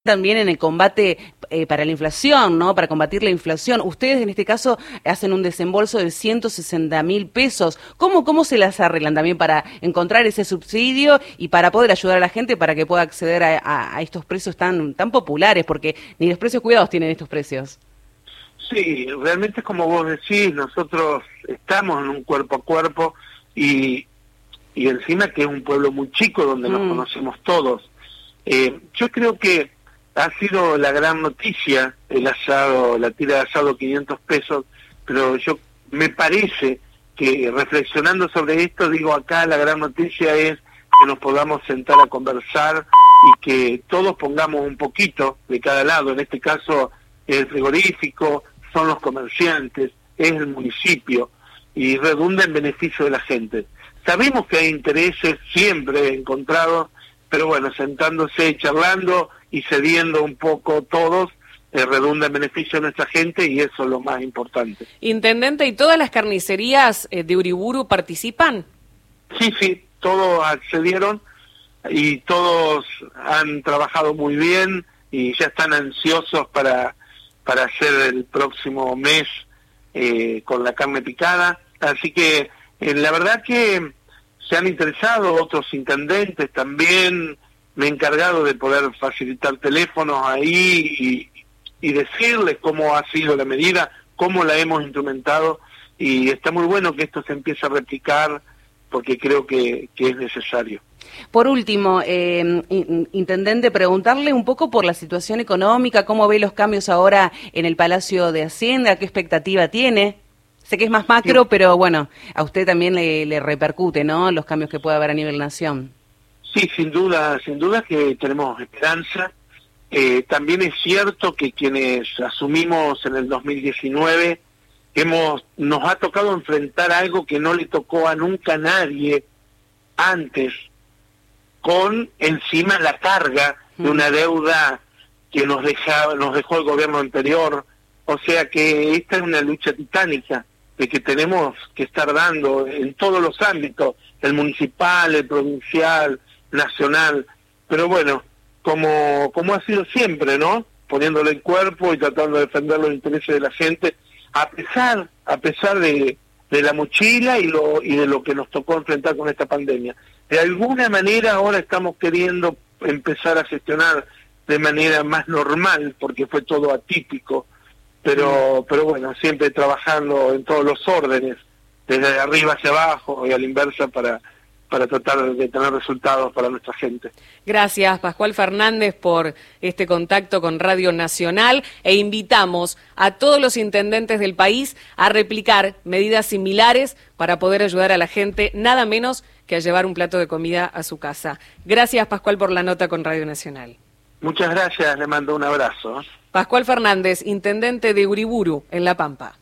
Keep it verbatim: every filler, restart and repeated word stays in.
también en el combate eh, para la inflación, ¿no? Para combatir la inflación. Ustedes en este caso hacen un desembolso de ciento sesenta mil pesos. ¿Cómo, cómo se las arreglan también para encontrar ese subsidio y para poder ayudar a la gente para que pueda acceder a, a, a estos precios tan, tan populares? Porque ni los precios cuidados tienen estos precios. Sí, realmente como vos decís, nosotros estamos en un cuerpo a cuerpo y, y encima que es un pueblo muy chico donde mm. nos conocemos todos. Eh, yo creo que ha sido la gran noticia el asado, la tira de asado quinientos pesos, pero yo me parece que reflexionando sobre esto, digo acá la gran noticia es que nos podamos sentar a conversar y que todos pongamos un poquito de cada lado, en este caso el frigorífico, son los comerciantes, es el municipio y redunda en beneficio de la gente. Sabemos que hay intereses siempre encontrados, pero bueno, sentándose, charlando y cediendo un poco todos, eh, redunda en beneficio de nuestra gente y eso es lo más importante. Intendente, ¿y todas las carnicerías eh, de Uriburu participan? Sí, sí, todos accedieron y todos han trabajado muy bien y ya están ansiosos para, para hacer el próximo mes eh, con la carne picada. Así que eh, la verdad que se han interesado otros intendentes también. Me he encargado de poder facilitar teléfonos ahí y, y decirles cómo ha sido la medida, cómo la hemos instrumentado, y está muy bueno que esto se empiece a replicar porque creo que, que es necesario. Por último, eh, intendente, preguntarle un poco por la situación económica, cómo ve los cambios ahora en el Palacio de Hacienda, qué expectativa tiene. Sé que es más macro, sí, pero bueno, a usted también le, le repercute, ¿no?, los cambios que puede haber a nivel nación. Sí, sin duda, sin duda que tenemos esperanza. Eh, también es cierto que quienes asumimos en el dos mil diecinueve hemos nos ha tocado enfrentar algo que no le tocó a nunca a nadie antes, con encima la carga de una deuda que nos dejaba, nos dejó el gobierno anterior. O sea que esta es una lucha titánica de que tenemos que estar dando en todos los ámbitos, el municipal, el provincial, nacional, pero bueno, como como ha sido siempre, ¿no?, poniéndole el cuerpo y tratando de defender los intereses de la gente, a pesar a pesar de, de la mochila y lo y de lo que nos tocó enfrentar con esta pandemia. De alguna manera ahora estamos queriendo empezar a gestionar de manera más normal, porque fue todo atípico, pero pero bueno, siempre trabajando en todos los órdenes, desde arriba hacia abajo y a la inversa para para tratar de tener resultados para nuestra gente. Gracias, Pascual Fernández, por este contacto con Radio Nacional, e invitamos a todos los intendentes del país a replicar medidas similares para poder ayudar a la gente, nada menos que a llevar un plato de comida a su casa. Gracias, Pascual, por la nota con Radio Nacional. Muchas gracias, le mando un abrazo. Pascual Fernández, intendente de Uriburu, en La Pampa.